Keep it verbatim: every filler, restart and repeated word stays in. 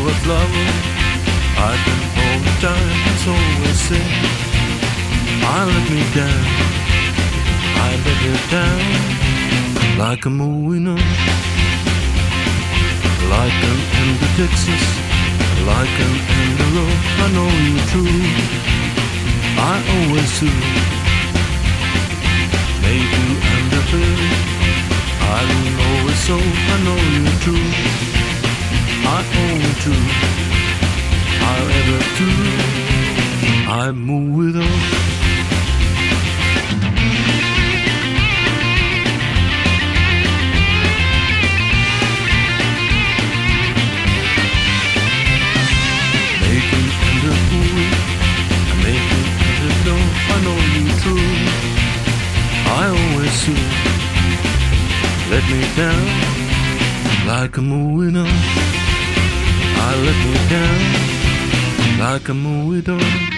a flower. I can all the time, it's always say, I let me down, I let you down, like a moving on, like an end of Texas, like an end of road. I know you true, I always do. Maybe I'm the bird, I don't know it so, I know you true, I always do. I'll ever do, I move with her. Making and the fool, I make it and the no, I know you true, I always do. Let me down, like a moving on, I let me down, like a movie dog.